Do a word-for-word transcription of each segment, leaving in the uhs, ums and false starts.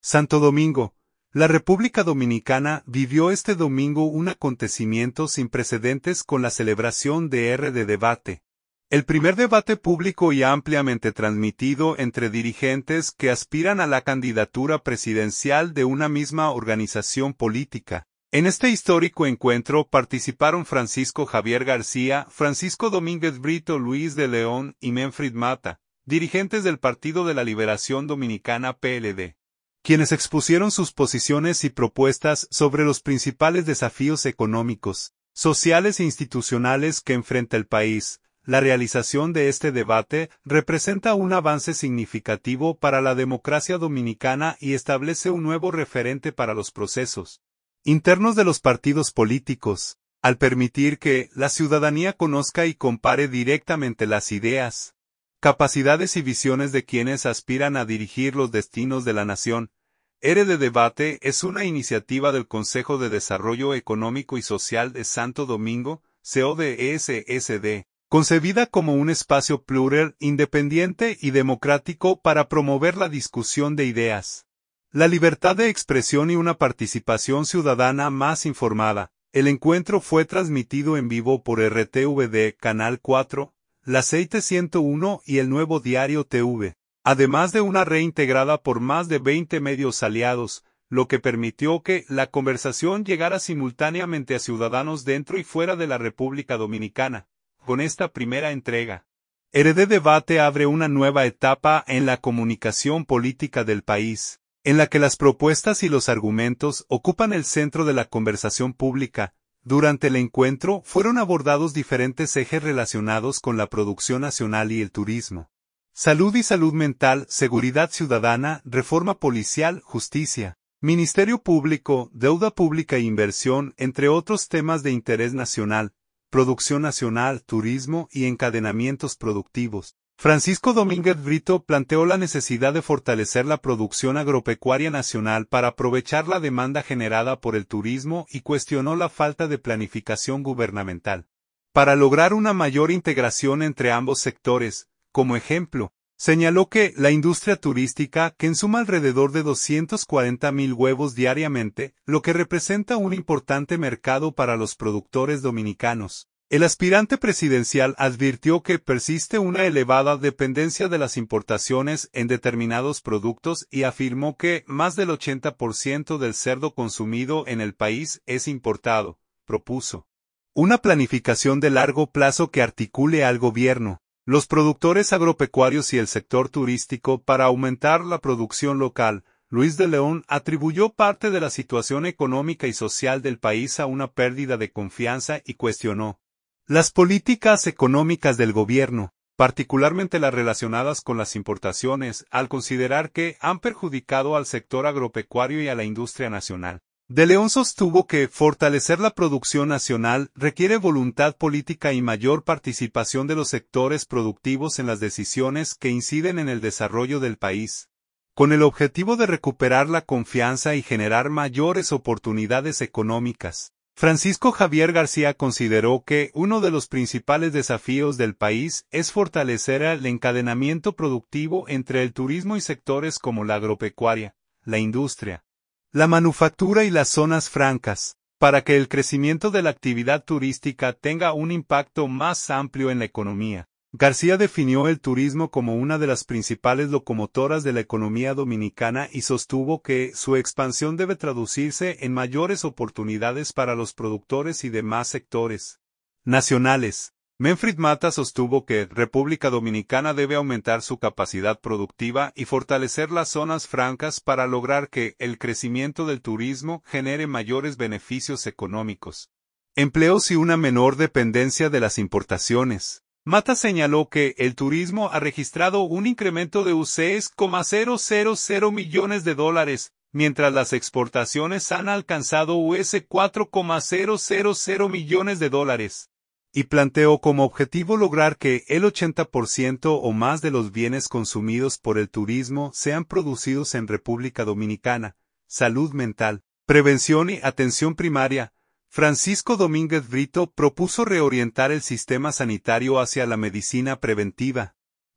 Santo Domingo. La República Dominicana vivió este domingo un acontecimiento sin precedentes con la celebración de R de Debate. El primer debate público y ampliamente transmitido entre dirigentes que aspiran a la candidatura presidencial de una misma organización política. En este histórico encuentro participaron Francisco Javier García, Francisco Domínguez Brito, Luis de León y Manfred Mata, dirigentes del Partido de la Liberación Dominicana P L D, quienes expusieron sus posiciones y propuestas sobre los principales desafíos económicos, sociales e institucionales que enfrenta el país. La realización de este debate representa un avance significativo para la democracia dominicana y establece un nuevo referente para los procesos internos de los partidos políticos, al permitir que la ciudadanía conozca y compare directamente las ideas, capacidades y visiones de quienes aspiran a dirigir los destinos de la nación. R de Debate es una iniciativa del Consejo de Desarrollo Económico y Social de Santo Domingo, C O D S S D, concebida como un espacio plural, independiente y democrático para promover la discusión de ideas, la libertad de expresión y una participación ciudadana más informada. El encuentro fue transmitido en vivo por R T V D, Canal cuatro, La Aceite ciento uno y el Nuevo Diario T V, además de una red integrada por más de veinte medios aliados, lo que permitió que la conversación llegara simultáneamente a ciudadanos dentro y fuera de la República Dominicana. Con esta primera entrega, R de Debate abre una nueva etapa en la comunicación política del país, en la que las propuestas y los argumentos ocupan el centro de la conversación pública. Durante el encuentro fueron abordados diferentes ejes relacionados con la producción nacional y el turismo, salud y salud mental, seguridad ciudadana, reforma policial, justicia, Ministerio Público, deuda pública e inversión, entre otros temas de interés nacional, producción nacional, turismo y encadenamientos productivos. Francisco Domínguez Brito planteó la necesidad de fortalecer la producción agropecuaria nacional para aprovechar la demanda generada por el turismo y cuestionó la falta de planificación gubernamental para lograr una mayor integración entre ambos sectores. Como ejemplo, señaló que la industria turística, que suma alrededor de doscientos cuarenta mil huevos diariamente, lo que representa un importante mercado para los productores dominicanos. El aspirante presidencial advirtió que persiste una elevada dependencia de las importaciones en determinados productos y afirmó que más del ochenta por ciento del cerdo consumido en el país es importado. Propuso una planificación de largo plazo que articule al gobierno, los productores agropecuarios y el sector turístico para aumentar la producción local. Luis de León atribuyó parte de la situación económica y social del país a una pérdida de confianza y cuestionó las políticas económicas del gobierno, particularmente las relacionadas con las importaciones, al considerar que han perjudicado al sector agropecuario y a la industria nacional. De León sostuvo que fortalecer la producción nacional requiere voluntad política y mayor participación de los sectores productivos en las decisiones que inciden en el desarrollo del país, con el objetivo de recuperar la confianza y generar mayores oportunidades económicas. Francisco Javier García consideró que uno de los principales desafíos del país es fortalecer el encadenamiento productivo entre el turismo y sectores como la agropecuaria, la industria, la manufactura y las zonas francas, para que el crecimiento de la actividad turística tenga un impacto más amplio en la economía. García definió el turismo como una de las principales locomotoras de la economía dominicana y sostuvo que su expansión debe traducirse en mayores oportunidades para los productores y demás sectores nacionales. Manfred Mata sostuvo que República Dominicana debe aumentar su capacidad productiva y fortalecer las zonas francas para lograr que el crecimiento del turismo genere mayores beneficios económicos, empleos y una menor dependencia de las importaciones. Mata señaló que el turismo ha registrado un incremento de seis coma cero cero cero millones de dólares, mientras las exportaciones han alcanzado cuatro coma cero cero cero millones de dólares, y planteó como objetivo lograr que el ochenta por ciento o más de los bienes consumidos por el turismo sean producidos en República Dominicana. Salud mental, prevención y atención primaria. Francisco Domínguez Brito propuso reorientar el sistema sanitario hacia la medicina preventiva,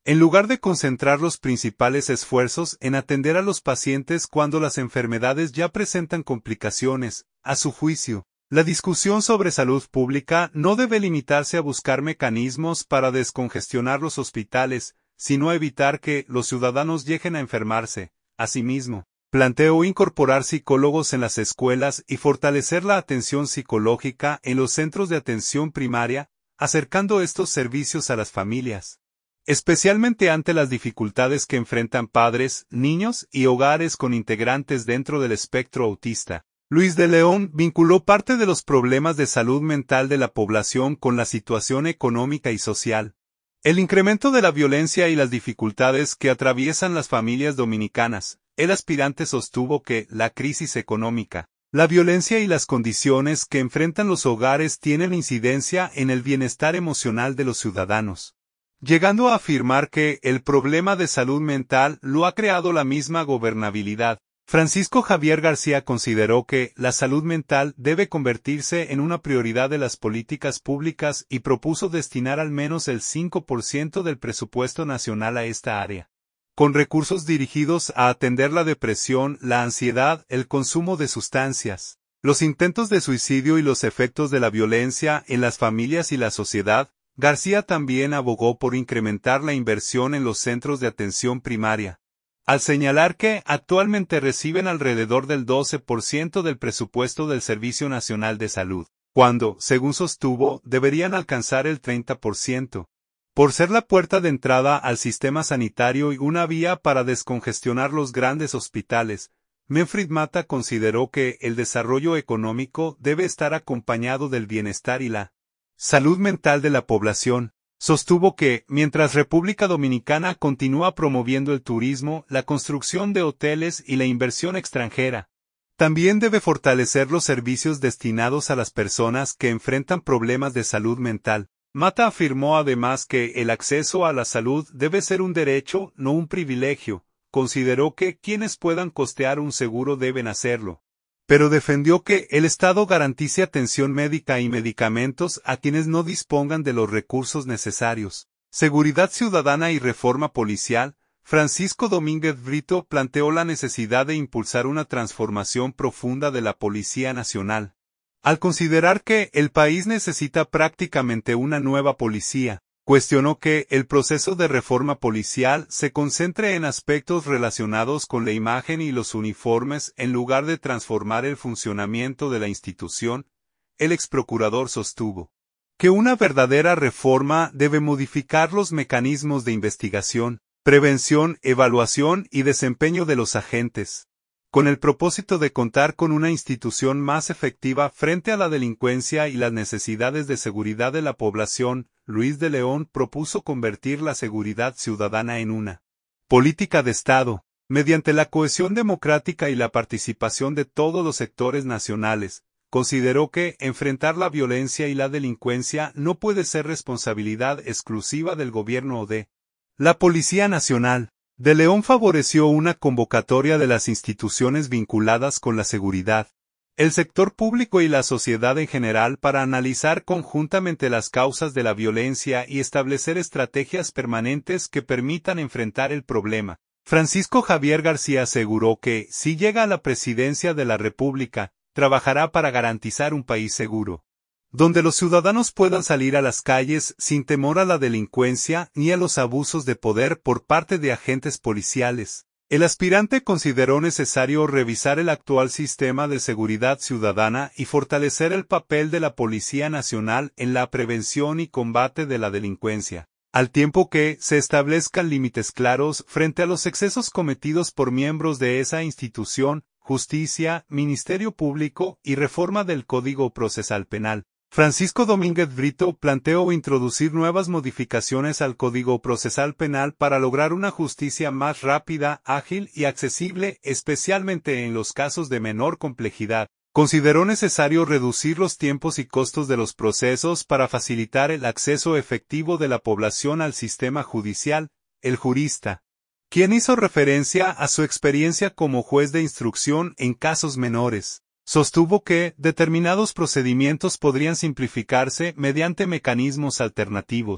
en lugar de concentrar los principales esfuerzos en atender a los pacientes cuando las enfermedades ya presentan complicaciones. A su juicio, la discusión sobre salud pública no debe limitarse a buscar mecanismos para descongestionar los hospitales, sino a evitar que los ciudadanos lleguen a enfermarse. Asimismo, planteó incorporar psicólogos en las escuelas y fortalecer la atención psicológica en los centros de atención primaria, acercando estos servicios a las familias, especialmente ante las dificultades que enfrentan padres, niños y hogares con integrantes dentro del espectro autista. Luis de León vinculó parte de los problemas de salud mental de la población con la situación económica y social. El incremento de la violencia y las dificultades que atraviesan las familias dominicanas. El aspirante sostuvo que la crisis económica, la violencia y las condiciones que enfrentan los hogares tienen incidencia en el bienestar emocional de los ciudadanos, llegando a afirmar que el problema de salud mental lo ha creado la misma gobernabilidad. Francisco Javier García consideró que la salud mental debe convertirse en una prioridad de las políticas públicas y propuso destinar al menos el cinco por ciento del presupuesto nacional a esta área, con recursos dirigidos a atender la depresión, la ansiedad, el consumo de sustancias, los intentos de suicidio y los efectos de la violencia en las familias y la sociedad. García también abogó por incrementar la inversión en los centros de atención primaria, al señalar que actualmente reciben alrededor del doce por ciento del presupuesto del Servicio Nacional de Salud, cuando, según sostuvo, deberían alcanzar el treinta por ciento. Por ser la puerta de entrada al sistema sanitario y una vía para descongestionar los grandes hospitales, Manfred Mata consideró que el desarrollo económico debe estar acompañado del bienestar y la salud mental de la población. Sostuvo que, mientras República Dominicana continúa promoviendo el turismo, la construcción de hoteles y la inversión extranjera, también debe fortalecer los servicios destinados a las personas que enfrentan problemas de salud mental. Mata afirmó además que el acceso a la salud debe ser un derecho, no un privilegio. Consideró que quienes puedan costear un seguro deben hacerlo, pero defendió que el Estado garantice atención médica y medicamentos a quienes no dispongan de los recursos necesarios. Seguridad ciudadana y reforma policial. Francisco Domínguez Brito planteó la necesidad de impulsar una transformación profunda de la Policía Nacional, al considerar que el país necesita prácticamente una nueva policía. Cuestionó que el proceso de reforma policial se concentre en aspectos relacionados con la imagen y los uniformes en lugar de transformar el funcionamiento de la institución. El exprocurador sostuvo que una verdadera reforma debe modificar los mecanismos de investigación, prevención, evaluación y desempeño de los agentes, con el propósito de contar con una institución más efectiva frente a la delincuencia y las necesidades de seguridad de la población. Luis de León propuso convertir la seguridad ciudadana en una política de Estado, mediante la cohesión democrática y la participación de todos los sectores nacionales. Consideró que enfrentar la violencia y la delincuencia no puede ser responsabilidad exclusiva del gobierno o de la Policía Nacional. De León favoreció una convocatoria de las instituciones vinculadas con la seguridad, el sector público y la sociedad en general para analizar conjuntamente las causas de la violencia y establecer estrategias permanentes que permitan enfrentar el problema. Francisco Javier García aseguró que, si llega a la presidencia de la República, trabajará para garantizar un país seguro, donde los ciudadanos puedan salir a las calles sin temor a la delincuencia ni a los abusos de poder por parte de agentes policiales. El aspirante consideró necesario revisar el actual sistema de seguridad ciudadana y fortalecer el papel de la Policía Nacional en la prevención y combate de la delincuencia, al tiempo que se establezcan límites claros frente a los excesos cometidos por miembros de esa institución. Justicia, Ministerio Público y reforma del Código Procesal Penal. Francisco Domínguez Brito planteó introducir nuevas modificaciones al Código Procesal Penal para lograr una justicia más rápida, ágil y accesible, especialmente en los casos de menor complejidad. Consideró necesario reducir los tiempos y costos de los procesos para facilitar el acceso efectivo de la población al sistema judicial. El jurista, quien hizo referencia a su experiencia como juez de instrucción en casos menores, sostuvo que determinados procedimientos podrían simplificarse mediante mecanismos alternativos.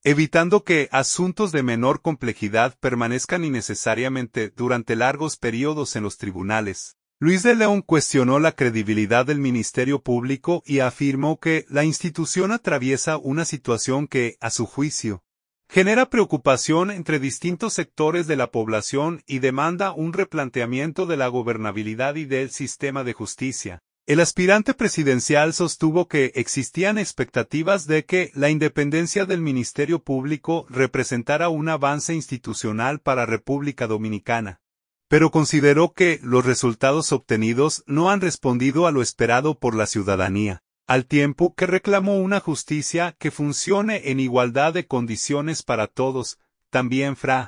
evitando que asuntos de menor complejidad permanezcan innecesariamente durante largos periodos en los tribunales. Luis de León cuestionó la credibilidad del Ministerio Público y afirmó que la institución atraviesa una situación que, a su juicio, genera preocupación entre distintos sectores de la población y demanda un replanteamiento de la gobernabilidad y del sistema de justicia. El aspirante presidencial sostuvo que existían expectativas de que la independencia del Ministerio Público representara un avance institucional para República Dominicana, pero consideró que los resultados obtenidos no han respondido a lo esperado por la ciudadanía, al tiempo que reclamó una justicia que funcione en igualdad de condiciones para todos. También Fra.